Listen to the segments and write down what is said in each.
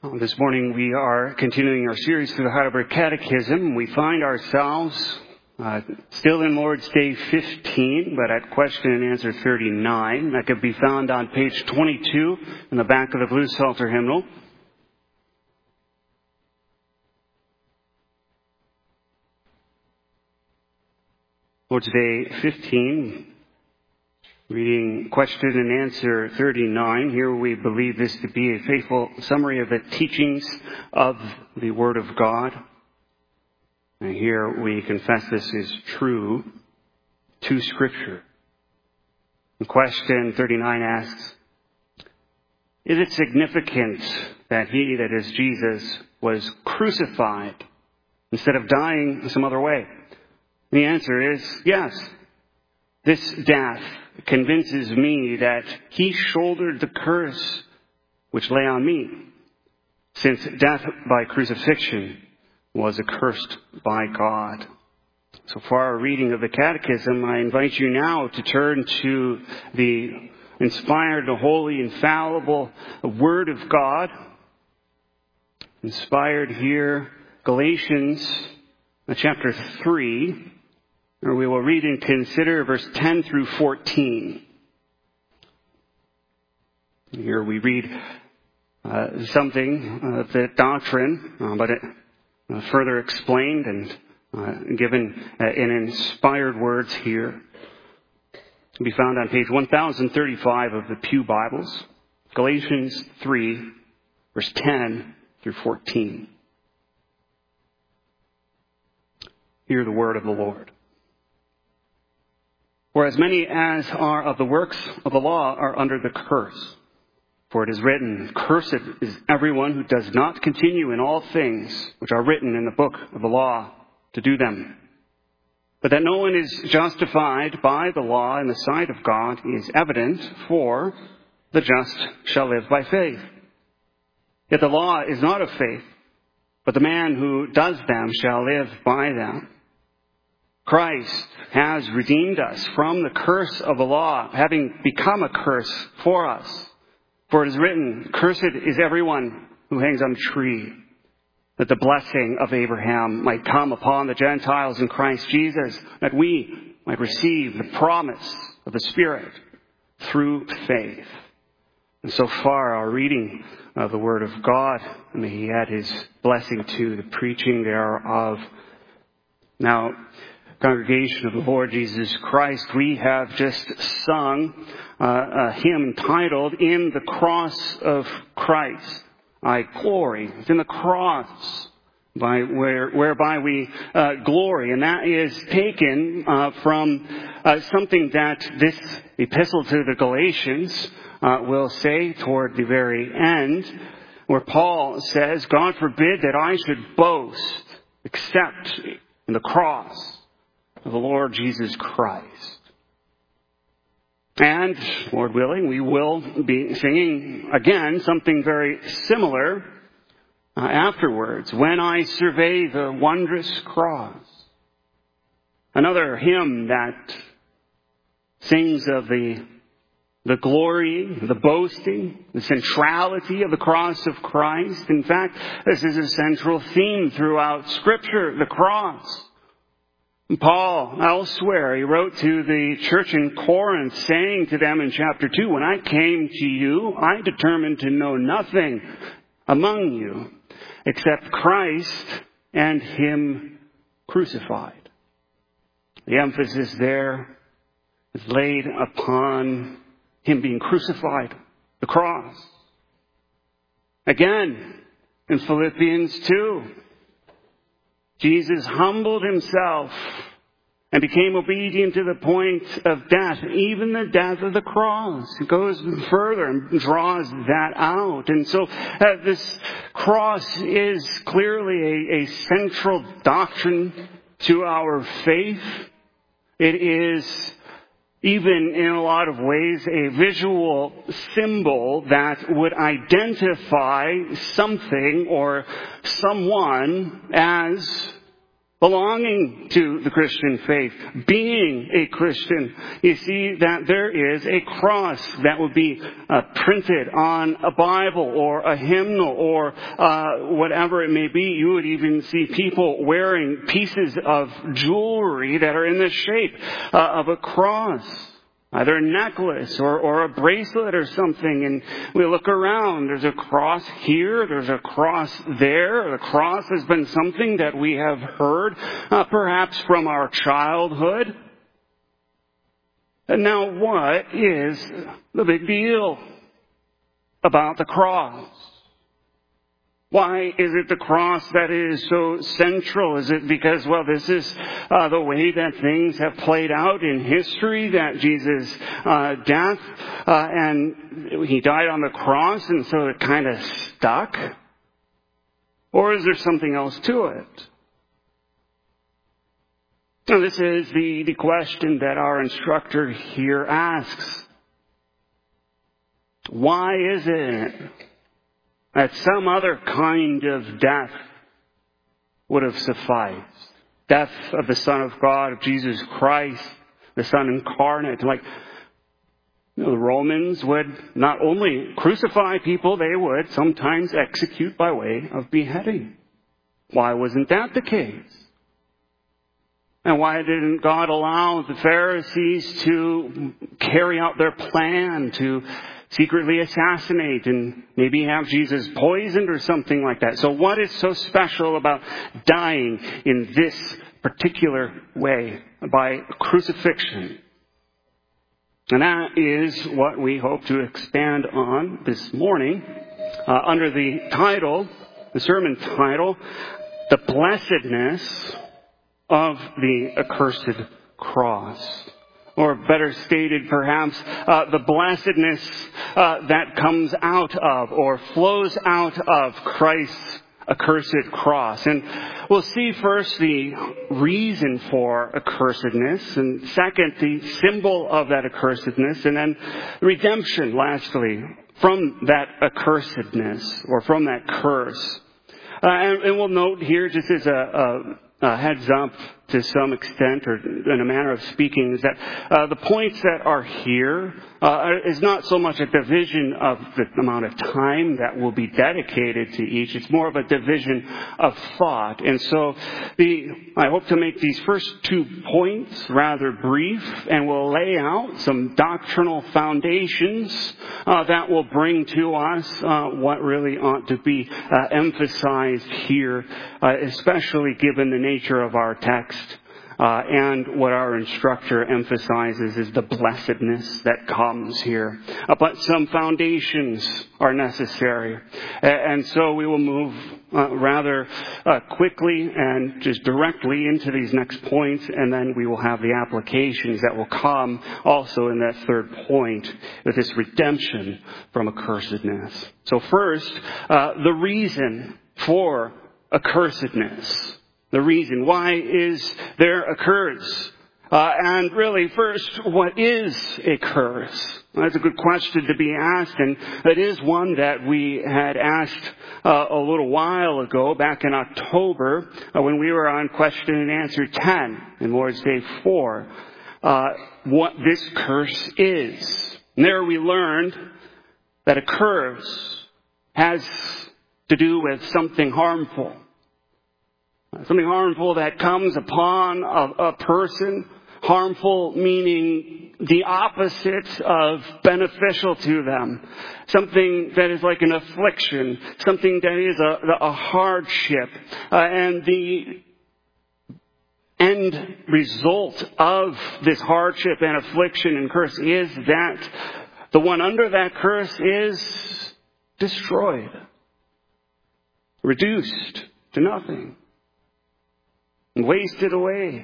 This morning we are continuing our series through the Heidelberg Catechism. We find ourselves still in Lord's Day 15, but at question and answer 39. That could be found on page 22 in the back of the Blue Psalter hymnal. Lord's Day 15. Reading question and answer 39. Here we believe this to be a faithful summary of the teachings of the Word of God. And here we confess this is true to Scripture. And question 39 asks, is it significant that he, that is Jesus, was crucified instead of dying some other way? The answer is yes. This death convinces me that he shouldered the curse which lay on me, since death by crucifixion was accursed by God. So for our reading of the Catechism, I invite you now to turn to the inspired, the holy, infallible Word of God. Inspired here, Galatians chapter 3. Or we will read and consider verse 10 through 14. Here we read something of the doctrine, but it further explained and given in inspired words here. It can be found on page 1035 of the Pew Bibles. Galatians 3, verse 10 through 14. Hear the word of the Lord. For as many as are of the works of the law are under the curse. For it is written, cursed is everyone who does not continue in all things which are written in the book of the law to do them. But that no one is justified by the law in the sight of God is evident, for the just shall live by faith. Yet the law is not of faith, but the man who does them shall live by them. Christ has redeemed us from the curse of the law, having become a curse for us. For it is written, cursed is everyone who hangs on a tree, that the blessing of Abraham might come upon the Gentiles in Christ Jesus, that we might receive the promise of the Spirit through faith. And so far, our reading of the Word of God, may He add His blessing to the preaching thereof. Now, congregation of the Lord Jesus Christ, we have just sung a hymn entitled, In the Cross of Christ I Glory. It's in the cross whereby we glory. And that is taken from something that this epistle to the Galatians will say toward the very end, where Paul says, God forbid that I should boast except in the cross of the Lord Jesus Christ. And, Lord willing, we will be singing again something very similar afterwards, When I Survey the Wondrous Cross. Another hymn that sings of the glory, the boasting, the centrality of the cross of Christ. In fact, this is a central theme throughout Scripture, the cross. Paul, elsewhere, he wrote to the church in Corinth, saying to them in chapter 2, when I came to you, I determined to know nothing among you except Christ and Him crucified. The emphasis there is laid upon Him being crucified, the cross. Again, in Philippians 2, Jesus humbled Himself and became obedient to the point of death, even the death of the cross. He goes further and draws that out. And so this cross is clearly a central doctrine to our faith. It is, even in a lot of ways, a visual symbol that would identify something or someone as belonging to the Christian faith, being a Christian, you see that there is a cross that would be printed on a Bible or a hymnal or whatever it may be. You would even see people wearing pieces of jewelry that are in the shape of a cross. Either a necklace or a bracelet or something. And we look around. There's a cross here. There's a cross there. The cross has been something that we have heard, perhaps from our childhood. And now what is the big deal about the cross? Why is it the cross that is so central? Is it because, well, this is the way that things have played out in history, that Jesus' death, and he died on the cross, and so it kind of stuck? Or is there something else to it? Now, this is the question that our instructor here asks. Why is it that some other kind of death would have sufficed? Death of the Son of God, of Jesus Christ, the Son incarnate. Like, the Romans would not only crucify people, they would sometimes execute by way of beheading. Why wasn't that the case? And why didn't God allow the Pharisees to carry out their plan to secretly assassinate and maybe have Jesus poisoned or something like that? So what is so special about dying in this particular way, by crucifixion? And that is what we hope to expand on this morning under the title, the sermon title, The Blessedness of the Accursed Cross. Or better stated, perhaps, the blessedness that comes out of or flows out of Christ's accursed cross. And we'll see first the reason for accursedness, and second, the symbol of that accursedness, and then redemption, lastly, from that accursedness or from that curse. And we'll note here, just as a heads up to some extent, or in a manner of speaking, is that the points that are here is not so much a division of the amount of time that will be dedicated to each. It's more of a division of thought. And so I hope to make these first 2 points rather brief, and we'll lay out some doctrinal foundations that will bring to us what really ought to be emphasized here, especially given the nature of our text. And what our instructor emphasizes is the blessedness that comes here. But some foundations are necessary. And so we will move rather quickly and just directly into these next points, and then we will have the applications that will come also in that third point with this redemption from accursedness. So first, the reason for accursedness. The reason. Why is there a curse? And really, first, what is a curse? That's a good question to be asked, and it is one that we had asked a little while ago, back in October, when we were on question and answer 10 in Lord's Day 4, what this curse is. And there we learned that a curse has to do with something harmful. Something harmful that comes upon a person. Harmful meaning the opposite of beneficial to them. Something that is like an affliction. Something that is a hardship. And the end result of this hardship and affliction and curse is that the one under that curse is destroyed. Reduced to nothing. Wasted away.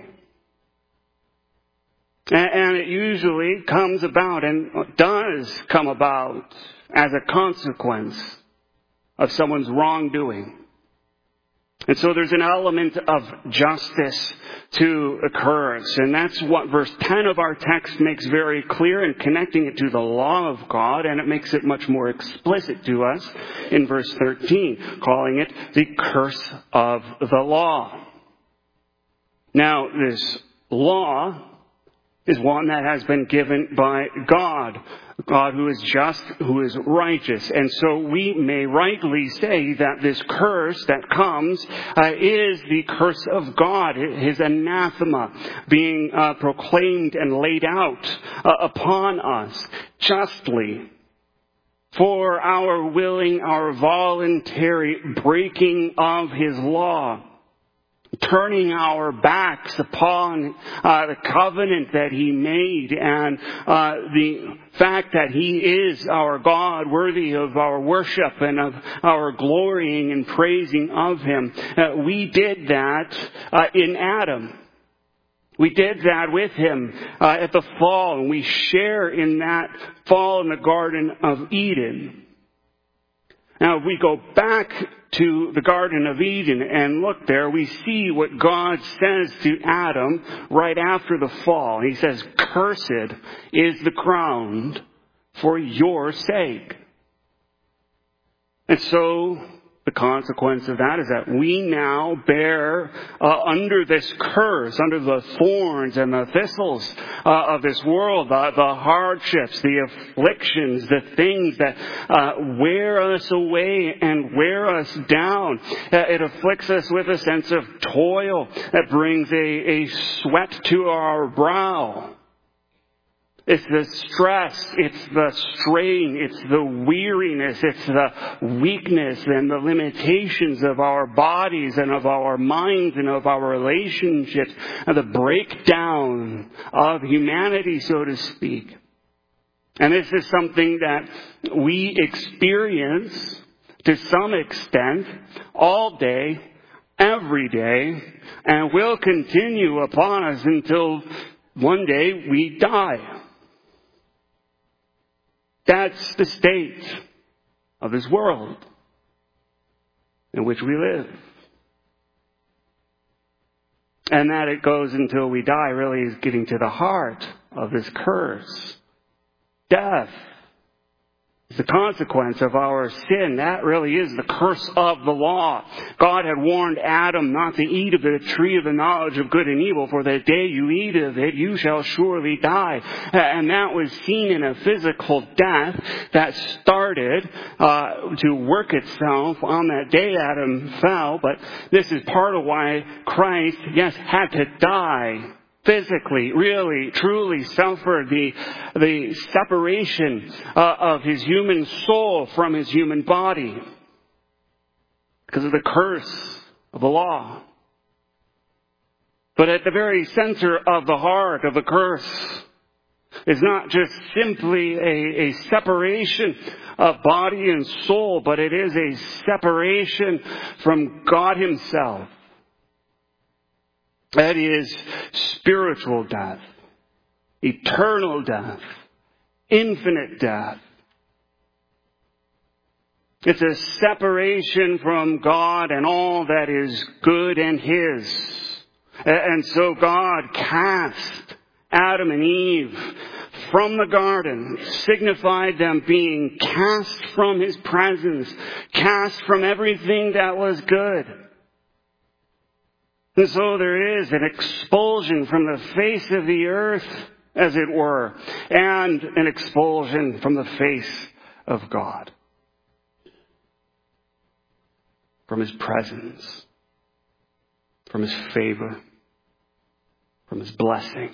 And it usually comes about and does come about as a consequence of someone's wrongdoing. And so there's an element of justice to a curse. And that's what verse 10 of our text makes very clear in connecting it to the law of God. And it makes it much more explicit to us in verse 13, calling it the curse of the law. Now, this law is one that has been given by God. God who is just, who is righteous. And so we may rightly say that this curse that comes is the curse of God, his anathema being proclaimed and laid out upon us justly for our willing, our voluntary breaking of his law. Turning our backs upon the covenant that he made and the fact that he is our God, worthy of our worship and of our glorying and praising of him. We did that in Adam. We did that with him at the fall, and we share in that fall in the Garden of Eden. Now, if we go back to the Garden of Eden and look there, we see what God says to Adam right after the fall. He says, "Cursed is the ground for your sake." And so the consequence of that is that we now bear under this curse, under the thorns and the thistles of this world, the hardships, the afflictions, the things that wear us away and wear us down. It afflicts us with a sense of toil that brings a sweat to our brow. It's the stress, it's the strain, it's the weariness, it's the weakness and the limitations of our bodies and of our minds and of our relationships, and the breakdown of humanity, so to speak. And this is something that we experience to some extent all day, every day, and will continue upon us until one day we die. That's the state of this world in which we live. And that it goes until we die really is getting to the heart of this curse. Death is the consequence of our sin. That really is the curse of the law. God had warned Adam not to eat of the tree of the knowledge of good and evil, for the day you eat of it, you shall surely die. And that was seen in a physical death that started to work itself on that day Adam fell. But this is part of why Christ, yes, had to die. Physically, really, truly suffered the separation of his human soul from his human body because of the curse of the law. But at the very center of the heart of the curse is not just simply a separation of body and soul, but it is a separation from God himself. That is spiritual death, eternal death, infinite death. It's a separation from God and all that is good and his. And so God cast Adam and Eve from the garden, signified them being cast from his presence, cast from everything that was good. And so there is an expulsion from the face of the earth, as it were, and an expulsion from the face of God. From his presence, from his favor, from his blessing.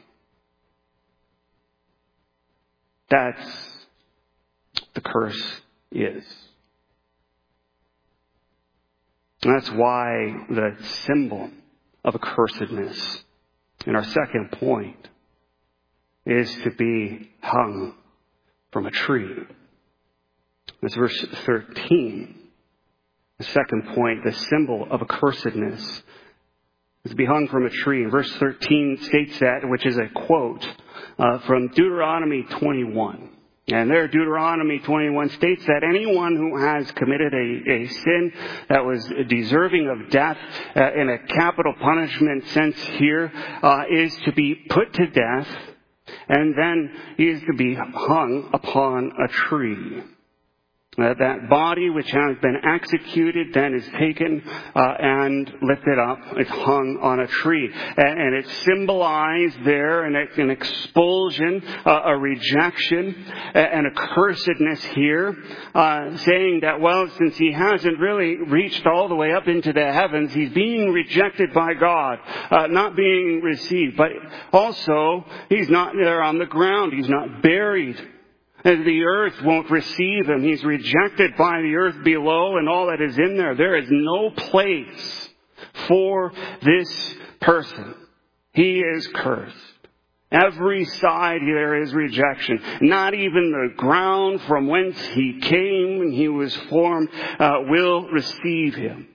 That's the curse is. And that's why the symbol of accursedness, in our second point, is to be hung from a tree. That's verse 13. The second point, the symbol of accursedness, is to be hung from a tree. And verse 13 states that, which is a quote from Deuteronomy 21. And there, Deuteronomy 21 states that anyone who has committed a sin that was deserving of death in a capital punishment sense here is to be put to death, and then he is to be hung upon a tree. That body which has been executed then is taken and lifted up. It's hung on a tree. And it's symbolized there an expulsion, a rejection, and a cursedness here, saying that, well, since he hasn't really reached all the way up into the heavens, he's being rejected by God, not being received. But also, he's not there on the ground. He's not buried. And the earth won't receive him. He's rejected by the earth below and all that is in there. There is no place for this person. He is cursed. Every side there is rejection. Not even the ground from whence he came and he was formed will receive him.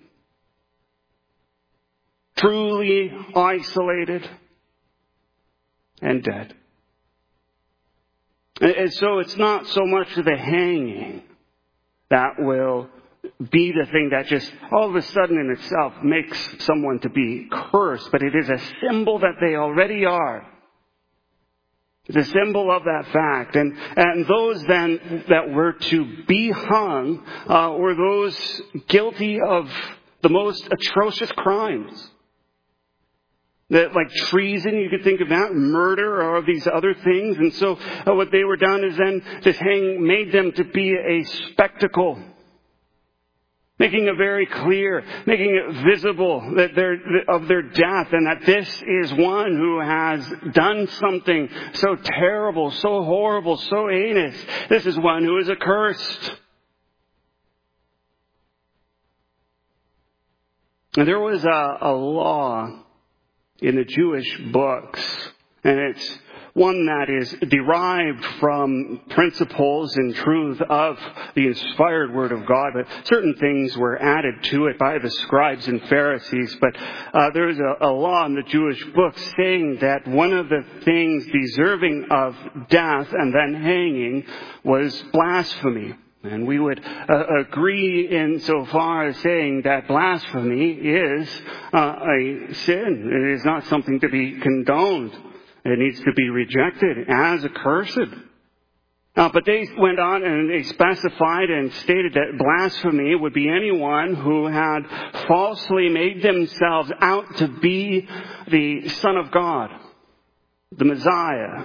Truly isolated and dead. And so it's not so much the hanging that will be the thing that just all of a sudden in itself makes someone to be cursed, but it is a symbol that they already are. It's a symbol of that fact. And those then that were to be hung were those guilty of the most atrocious crimes. That, like treason, you could think of that, murder, or these other things. And so what they were done is then this hanging made them to be a spectacle. Making it very clear, making it visible that of their death, and that this is one who has done something so terrible, so horrible, so heinous. This is one who is accursed. And there was a law in the Jewish books, and it's one that is derived from principles and truth of the inspired Word of God, but certain things were added to it by the scribes and Pharisees. But there is a law in the Jewish books saying that one of the things deserving of death and then hanging was blasphemy. And we would agree insofar as saying that blasphemy is a sin. It is not something to be condoned. It needs to be rejected as accursed. But they went on and they specified and stated that blasphemy would be anyone who had falsely made themselves out to be the Son of God, the Messiah.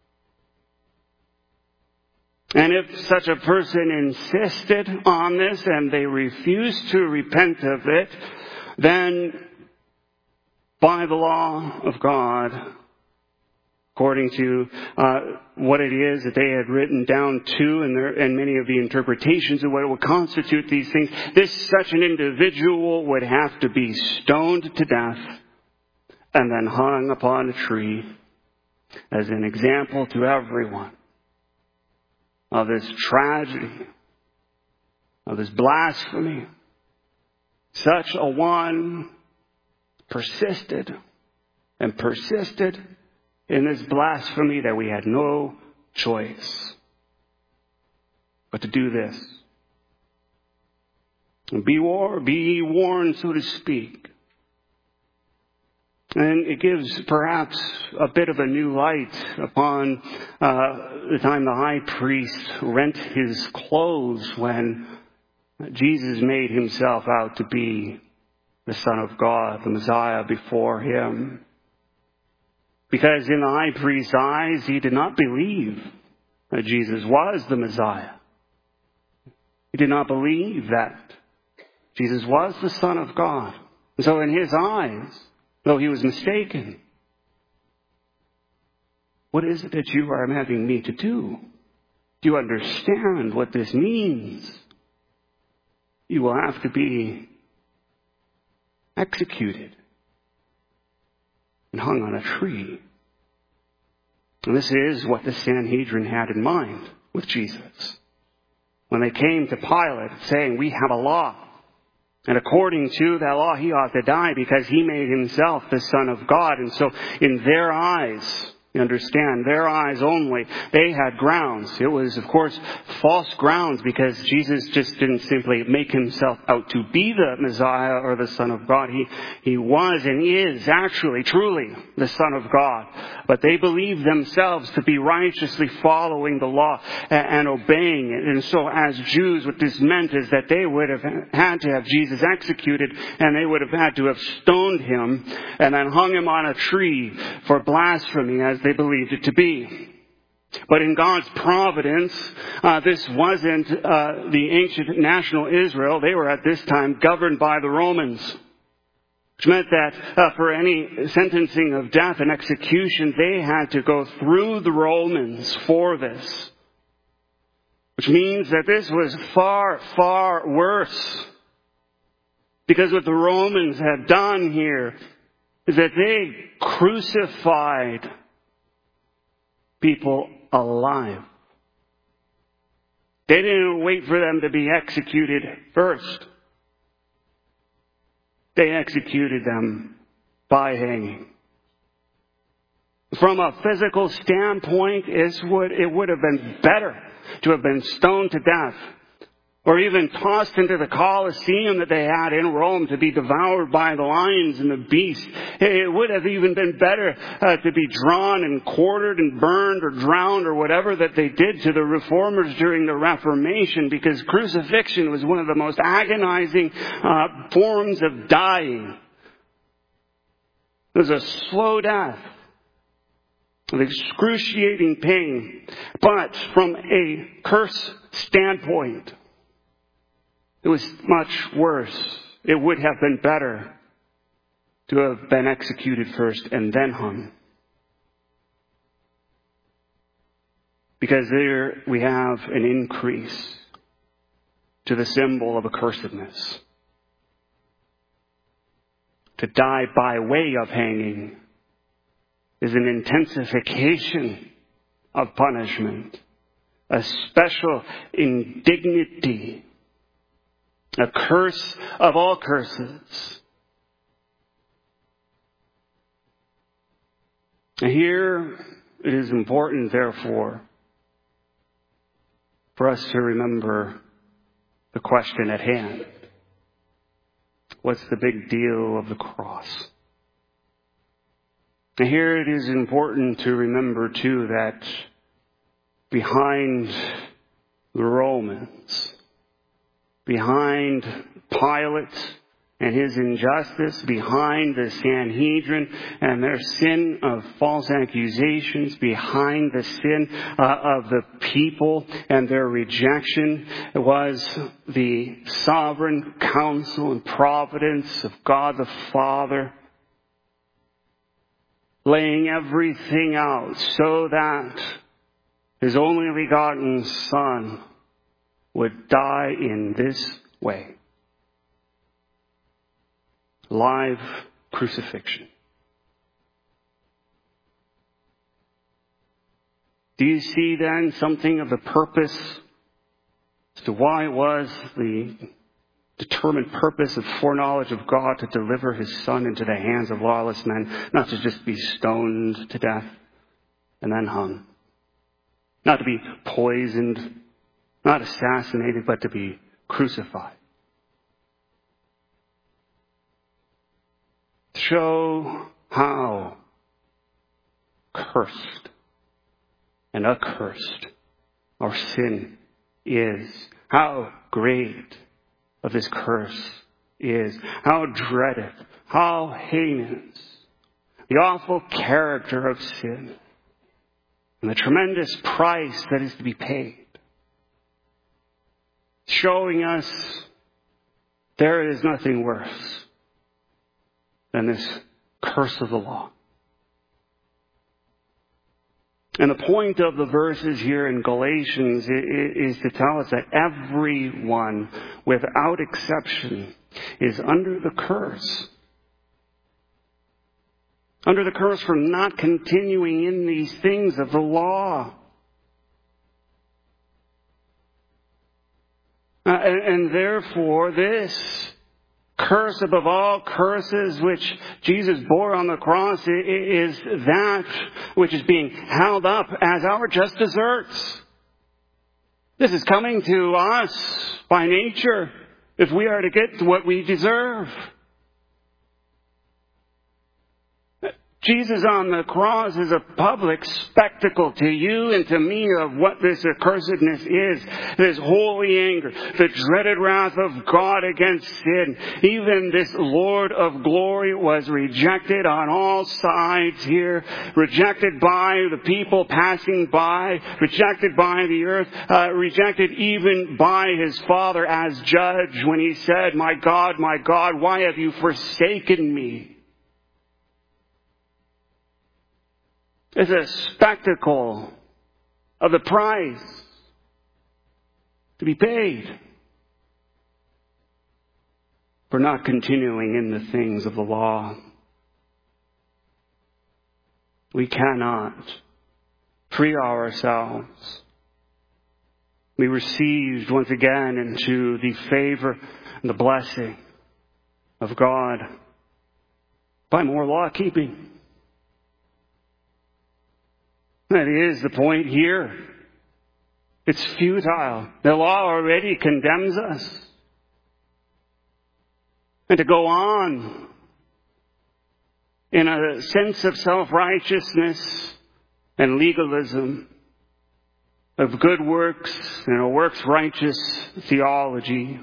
And if such a person insisted on this and they refused to repent of it, then by the law of God, according to what it is that they had written down to and many of the interpretations of what would constitute these things, such an individual would have to be stoned to death and then hung upon a tree as an example to everyone of this tragedy, of this blasphemy. Such a one persisted and persisted in this blasphemy that we had no choice but to do this. And be warned, so to speak. And it gives perhaps a bit of a new light upon the time the high priest rent his clothes when Jesus made himself out to be the Son of God, the Messiah before him. Because in the high priest's eyes, he did not believe that Jesus was the Messiah. He did not believe that Jesus was the Son of God. And so in his eyes, though he was mistaken, what is it that you are having me to do? Do you understand what this means? You will have to be executed and hung on a tree. And this is what the Sanhedrin had in mind with Jesus. When they came to Pilate saying, we have a law. And according to that law, he ought to die because he made himself the Son of God. And so in their eyes, You understand, their eyes only, they had grounds. It was, of course, false grounds because Jesus just didn't simply make himself out to be the Messiah or the Son of God. He was and is actually, truly the Son of God. But they believed themselves to be righteously following the law and obeying it. And so as Jews, what this meant is that they would have had to have Jesus executed, and they would have had to have stoned him and then hung him on a tree for blasphemy, as they believed it to be. But in God's providence, this wasn't the ancient national Israel. They were at this time governed by the Romans, which meant that for any sentencing of death and execution, they had to go through the Romans for this. Which means that this was far, far worse. Because what the Romans had done here is that they crucified people alive. They didn't wait for them to be executed first. They executed them by hanging. From a physical standpoint, it would have been better to have been stoned to death, or even tossed into the Colosseum that they had in Rome to be devoured by the lions and the beasts. It would have even been better to be drawn and quartered and burned or drowned or whatever that they did to the reformers during the Reformation, because crucifixion was one of the most agonizing forms of dying. It was a slow death of excruciating pain. But from a curse standpoint, it was much worse. It would have been better to have been executed first and then hung. Because there we have an increase to the symbol of accursedness. To die by way of hanging is an intensification of punishment, a special indignity, a curse of all curses. Here it is important, therefore, for us to remember the question at hand. What's the big deal of the cross? And here it is important to remember, too, that behind the Romans, behind Pilate and his injustice, behind the Sanhedrin and their sin of false accusations, behind the sin of the people and their rejection, was the sovereign counsel and providence of God the Father, laying everything out so that his only begotten Son would die in this way. Live crucifixion. Do you see then something of the purpose as to why it was the determined purpose of foreknowledge of God to deliver his Son into the hands of lawless men, not to just be stoned to death and then hung, not to be poisoned, not assassinated, but to be crucified. Show how cursed and accursed our sin is. How great of this curse is. How dreaded. How heinous. The awful character of sin. And the tremendous price that is to be paid. Showing us there is nothing worse than this curse of the law. And the point of the verses here in Galatians is to tell us that everyone, without exception, is under the curse. Under the curse for not continuing in these things of the law. And therefore, this curse above all curses which Jesus bore on the cross is that which is being held up as our just deserts. This is coming to us by nature if we are to get what we deserve. Jesus on the cross is a public spectacle to you and to me of what this accursedness is. This holy anger, the dreaded wrath of God against sin. Even this Lord of glory was rejected on all sides here. Rejected by the people passing by. Rejected by the earth. Rejected even by his Father as judge when he said, my God, why have you forsaken me? Is a spectacle of the price to be paid for not continuing in the things of the law. We cannot free ourselves. We received once again into the favor and the blessing of God by more law keeping. That is the point here. It's futile. The law already condemns us. And to go on in a sense of self-righteousness and legalism, of good works and a works-righteous theology,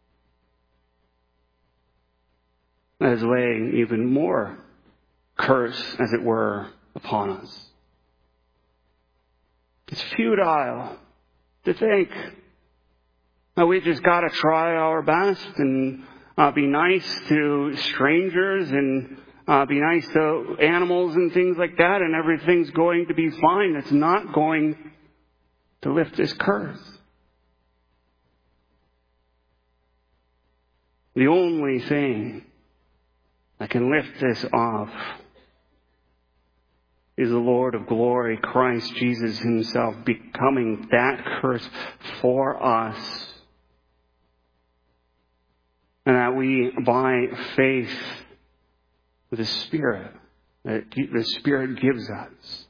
that is laying even more curse, as it were, upon us. It's futile to think that we just got to try our best and be nice to strangers and be nice to animals and things like that, and everything's going to be fine. It's not going to lift this curse. The only thing that can lift this off is the Lord of glory, Christ Jesus himself, becoming that curse for us. And that we, by faith, with the Spirit, that the Spirit gives us,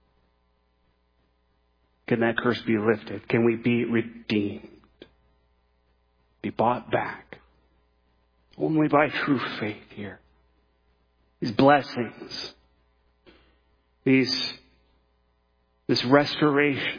can that curse be lifted? Can we be redeemed? Be bought back? Only by true faith here. These blessings. This restoration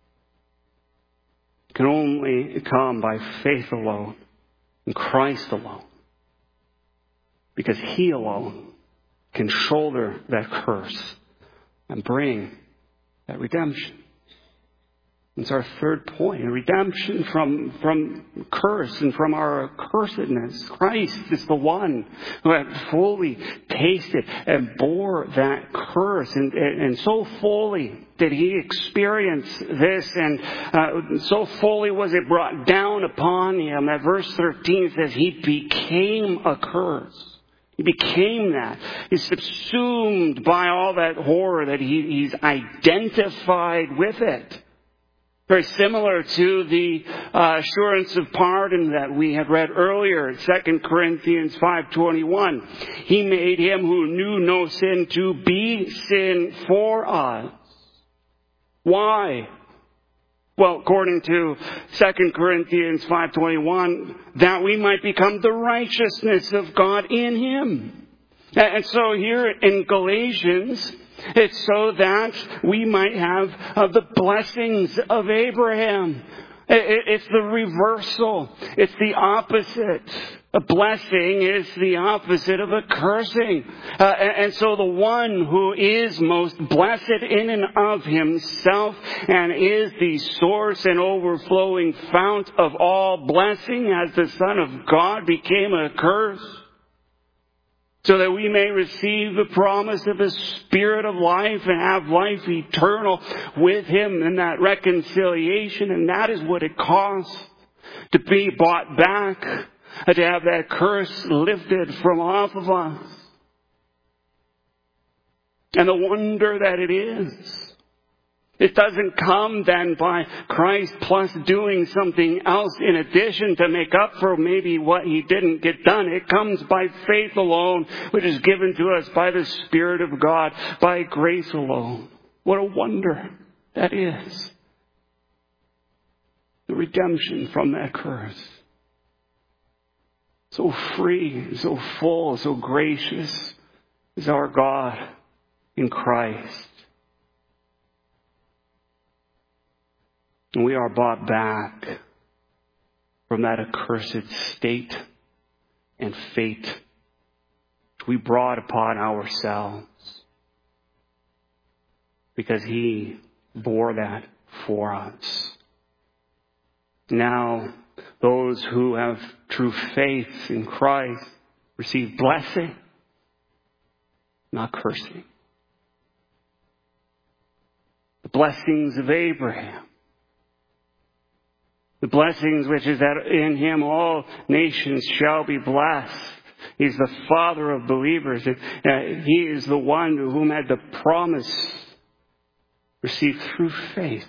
can only come by faith alone, in Christ alone. Because He alone can shoulder that curse and bring that redemption. It's our third point, redemption from curse and from our accursedness. Christ is the one who had fully tasted and bore that curse. And so fully did He experience this, and so fully was it brought down upon Him that verse 13 says He became a curse. He became that. He's subsumed by all that horror, that He's identified with it. Very similar to the assurance of pardon that we had read earlier in 2 Corinthians 5:21. He made Him who knew no sin to be sin for us. Why? Well, according to 2 Corinthians 5:21, that we might become the righteousness of God in Him. And so here in Galatians, it's so that we might have the blessings of Abraham. It's the reversal. It's the opposite. A blessing is the opposite of a cursing. And so the one who is most blessed in and of himself and is the source and overflowing fount of all blessing as the Son of God became a curse, so that we may receive the promise of the Spirit of life and have life eternal with Him in that reconciliation. And that is what it costs to be bought back, to have that curse lifted from off of us. And the wonder that it is It doesn't come then by Christ plus doing something else in addition to make up for maybe what he didn't get done. It comes by faith alone, which is given to us by the Spirit of God, by grace alone. What a wonder that is. The redemption from that curse. So free, so full, so gracious is our God in Christ. And we are bought back from that accursed state and fate which we brought upon ourselves, because he bore that for us. Now, those who have true faith in Christ receive blessing, not cursing. The blessings of Abraham. The blessings which is that in him all nations shall be blessed. He's the Father of believers. He is the one to whom had the promise received through faith.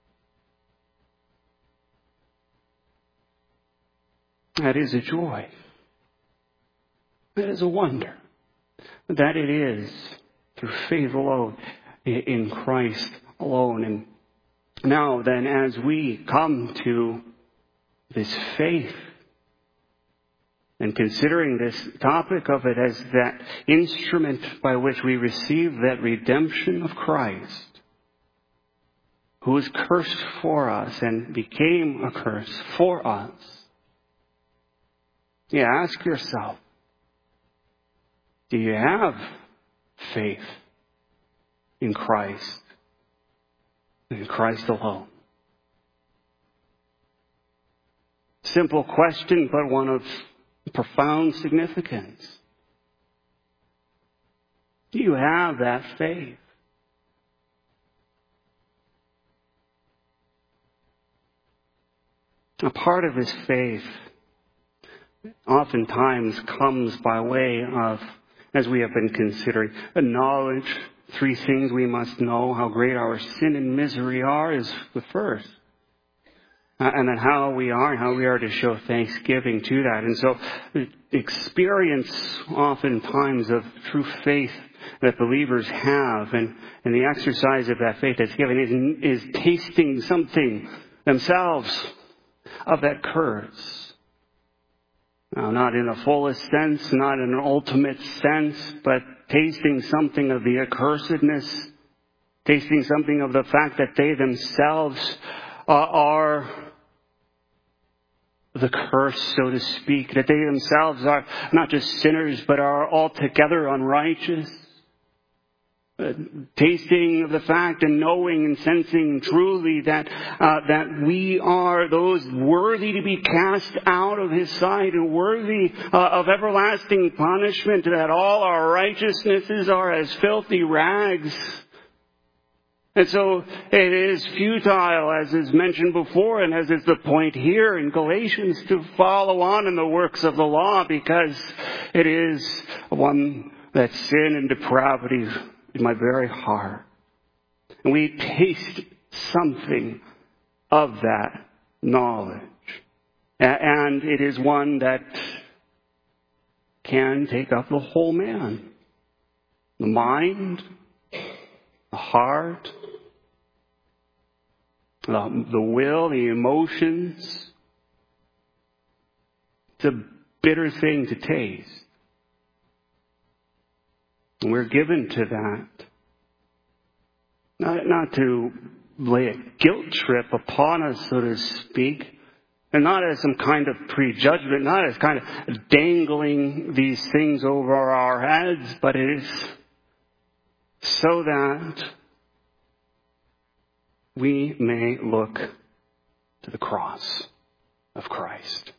That is a joy. That is a wonder. That it is through faith alone, in Christ alone. And now then, as we come to this faith, and considering this topic of it as that instrument by which we receive that redemption of Christ, who was cursed for us and became a curse for us, you ask yourself, do you have faith in Christ? In Christ alone. Simple question, but one of profound significance. Do you have that faith? A part of his faith oftentimes comes by way of, as we have been considering, a knowledge. 3 things we must know. How great our sin and misery are is the first. And then how we are to show thanksgiving to that. And so the experience oftentimes of true faith that believers have, and the exercise of that faith that's given is tasting something themselves of that curse. Now, not in a fullest sense, not in an ultimate sense, but tasting something of the accursedness, tasting something of the fact that they themselves are the curse, so to speak, that they themselves are not just sinners, but are altogether unrighteous. Tasting of the fact and knowing and sensing truly that we are those worthy to be cast out of his sight and worthy of everlasting punishment, that all our righteousnesses are as filthy rags. And so it is futile, as is mentioned before, and as is the point here in Galatians, to follow on in the works of the law, because it is one that sin and depravity in my very heart. And we taste something of that knowledge. And it is one that can take up the whole man. The mind, the heart, the will, the emotions. It's a bitter thing to taste. And we're given to that. Not to lay a guilt trip upon us, so to speak. And not as some kind of prejudgment, not as kind of dangling these things over our heads, but it is so that we may look to the cross of Christ.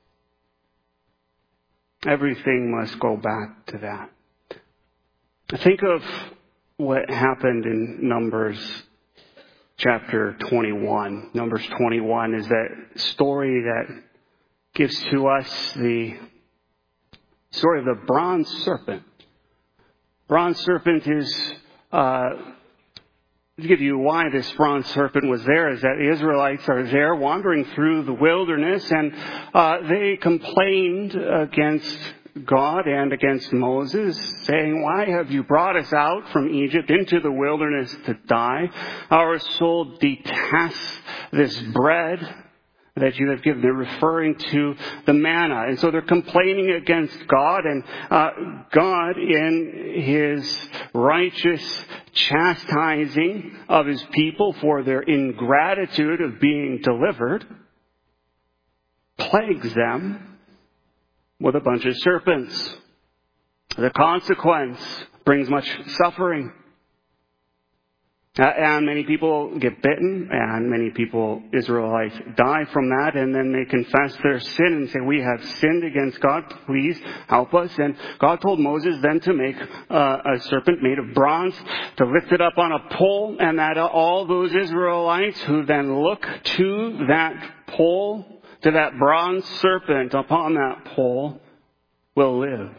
Everything must go back to that. Think of what happened in Numbers chapter 21. Numbers 21 is that story that gives to us the story of the bronze serpent. Bronze serpent is to give you why this bronze serpent was there is that the Israelites are there wandering through the wilderness, and they complained against God and against Moses, saying, "Why have you brought us out from Egypt into the wilderness to die? Our soul detests this bread that you have given." They're referring to the manna. And so they're complaining against God, and God, in his righteous chastising of his people for their ingratitude of being delivered, plagues them with a bunch of serpents. The consequence brings much suffering. And many people get bitten, and many people, Israelites, die from that, and then they confess their sin and say, "We have sinned against God, please help us." And God told Moses then to make a serpent made of bronze, to lift it up on a pole, and that all those Israelites who then look to that pole, to that bronze serpent upon that pole, will live.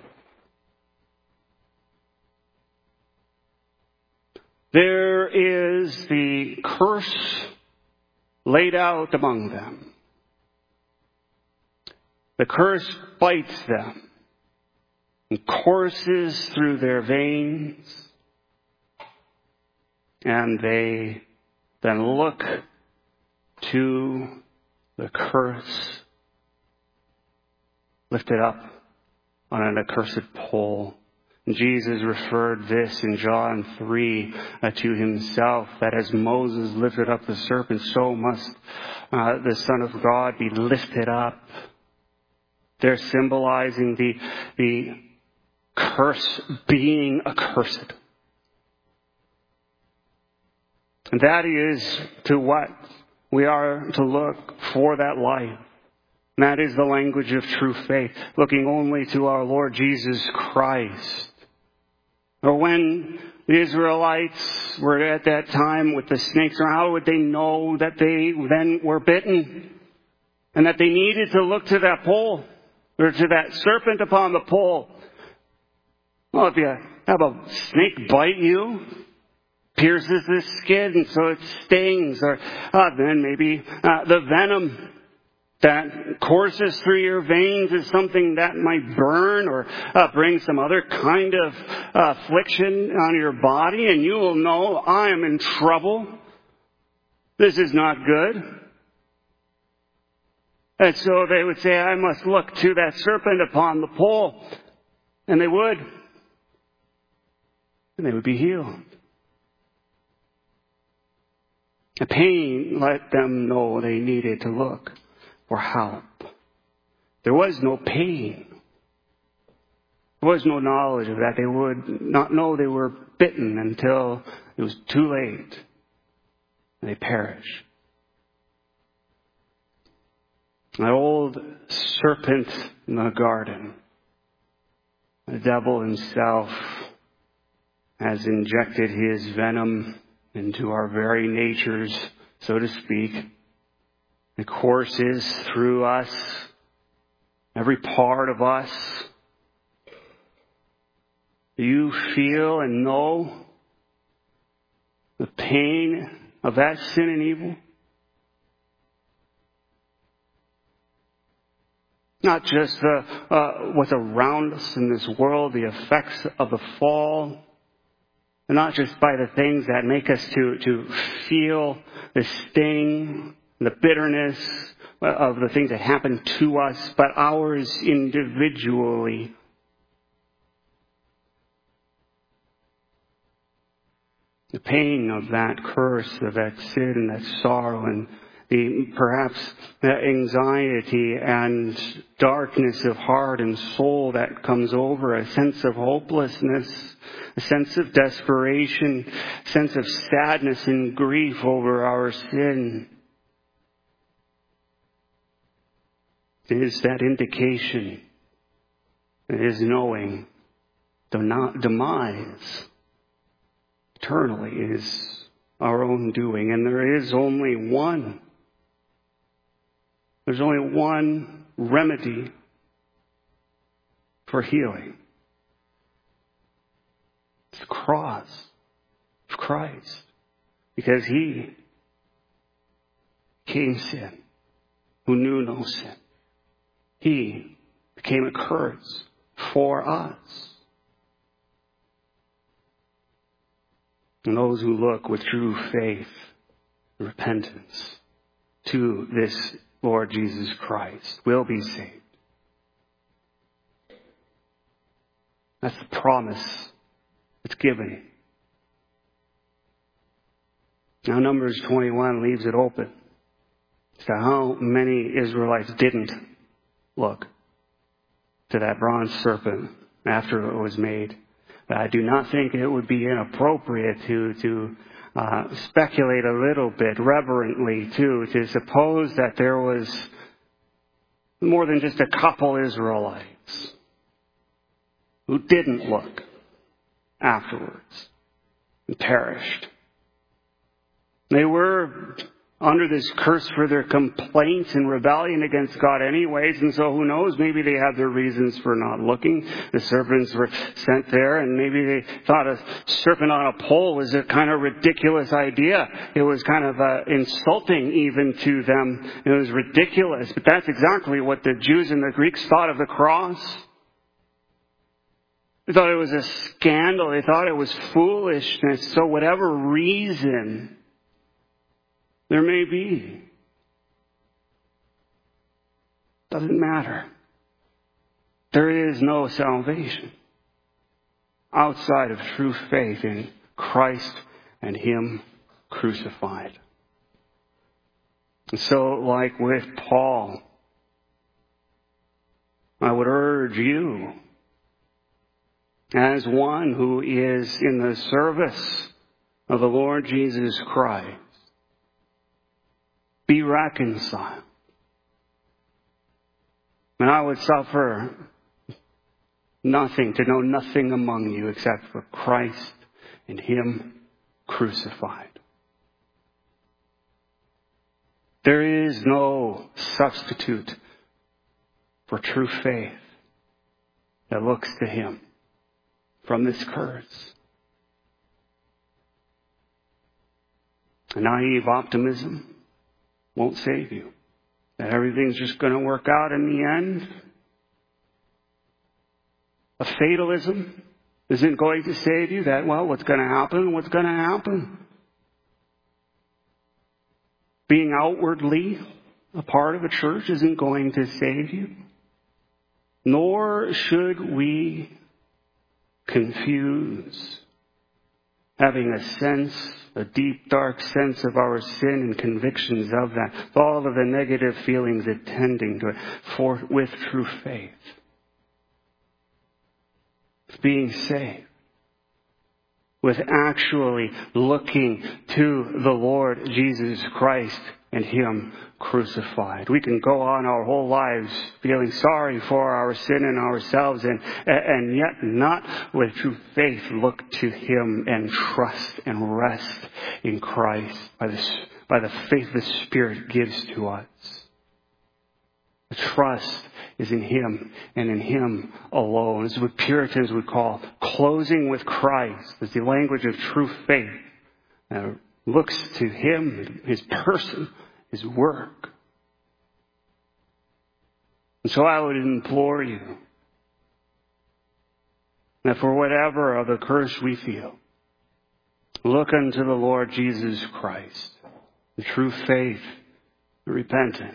There is the curse laid out among them. The curse bites them and courses through their veins, and they then look to the curse lifted up on an accursed pole. Jesus referred this in John 3 to himself, that as Moses lifted up the serpent, so must the Son of God be lifted up. They're symbolizing the curse being accursed. And that is to what we are to look for that life. And that is the language of true faith, looking only to our Lord Jesus Christ. Or when the Israelites were at that time with the snakes, or how would they know that they then were bitten? And that they needed to look to that pole, or to that serpent upon the pole. Well, if you have a snake bite you, pierces the skin, and so it stings, or then maybe the venom that courses through your veins is something that might burn or bring some other kind of affliction on your body, and you will know, I am in trouble. This is not good. And so they would say, I must look to that serpent upon the pole. And they would. And they would be healed. The pain let them know they needed to look for help. There was no pain. There was no knowledge of that. They would not know they were bitten until it was too late. And they perished. That old serpent in the garden, the devil himself, has injected his venom into our very natures, so to speak. It courses through us, every part of us. Do you feel and know the pain of that sin and evil? Not just what's around us in this world, the effects of the fall. And not just by the things that make us to feel the sting, the bitterness of the things that happen to us, but ours individually. The pain of that curse, of that sin, that sorrow, and perhaps the anxiety and darkness of heart and soul that comes over, a sense of hopelessness, a sense of desperation, a sense of sadness and grief over our sin. It is that indication, it is knowing the demise eternally is our own doing, and there is only one. There's only one remedy for healing. It's the cross of Christ. because he became sin, who knew no sin. He became a curse for us. And those who look with true faith and repentance to this Lord Jesus Christ will be saved. That's the promise that's given. Now Numbers 21 leaves it open as to how many Israelites didn't look to that bronze serpent after it was made. But I do not think it would be inappropriate to speculate a little bit reverently to suppose that there was more than just a couple Israelites who didn't look afterwards and perished. They were under this curse for their complaints and rebellion against God anyways, and so who knows, maybe they had their reasons for not looking. The serpents were sent there, and maybe they thought a serpent on a pole was a kind of ridiculous idea. It was kind of insulting even to them. It was ridiculous, but that's exactly what the Jews and the Greeks thought of the cross. They thought it was a scandal. They thought it was foolishness. So whatever reason there may be, doesn't matter. There is no salvation outside of true faith in Christ and Him crucified. And so, like with Paul, I would urge you, as one who is in the service of the Lord Jesus Christ, be reconciled. And I would suffer nothing, to know nothing among you except for Christ and Him crucified. There is no substitute for true faith that looks to Him from this curse. A naive optimism won't save you. That everything's just going to work out in the end. A fatalism isn't going to save you. That, well, what's going to happen? What's going to happen? Being outwardly a part of a church isn't going to save you. Nor should we confuse having a sense, a deep, dark sense of our sin and convictions of that, all of the negative feelings attending to it, with true faith. Being saved. With actually looking to the Lord Jesus Christ and Him crucified. We can go on our whole lives feeling sorry for our sin and ourselves and yet not with true faith look to Him and trust and rest in Christ by the faith the Spirit gives to us. The trust is in Him and in Him alone. This is what Puritans would call closing with Christ. It's the language of true faith. Looks to Him, His person, His work. And so I would implore you that for whatever of the curse we feel, look unto the Lord Jesus Christ, the true faith, the repentance.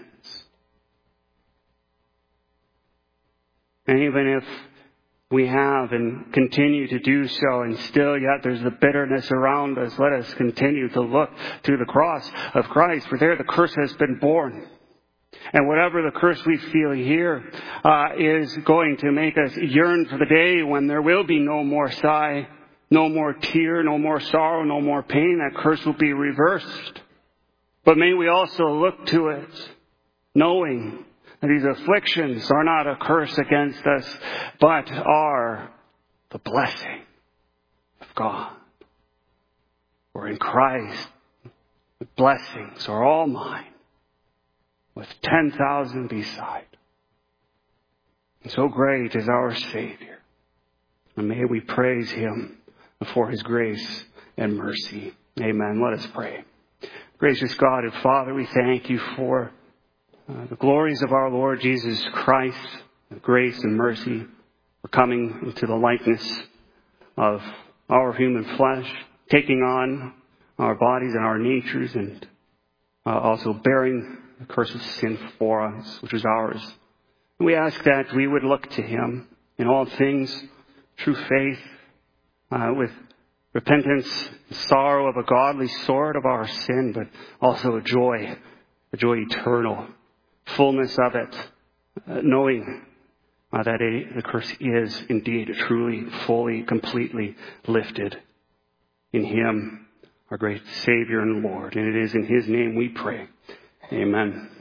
And even if we have and continue to do so, and still yet there's the bitterness around us, let us continue to look to the cross of Christ, for there the curse has been borne. And whatever the curse we feel here is going to make us yearn for the day when there will be no more sigh, no more tear, no more sorrow, no more pain. That curse will be reversed. But may we also look to it, knowing that these afflictions are not a curse against us, but are the blessing of God. For in Christ, the blessings are all mine, with 10,000 beside. And so great is our Savior. And may we praise Him for His grace and mercy. Amen. Let us pray. Gracious God and Father, we thank you for the glories of our Lord Jesus Christ, the grace and mercy for coming into the likeness of our human flesh, taking on our bodies and our natures, and also bearing the curse of sin for us, which was ours. And we ask that we would look to him in all things, true faith, with repentance, sorrow of a godly sort of our sin, but also a joy eternal, fullness of it, knowing that the curse is indeed truly, fully, completely lifted in him, our great Savior and Lord. And it is in his name we pray. Amen.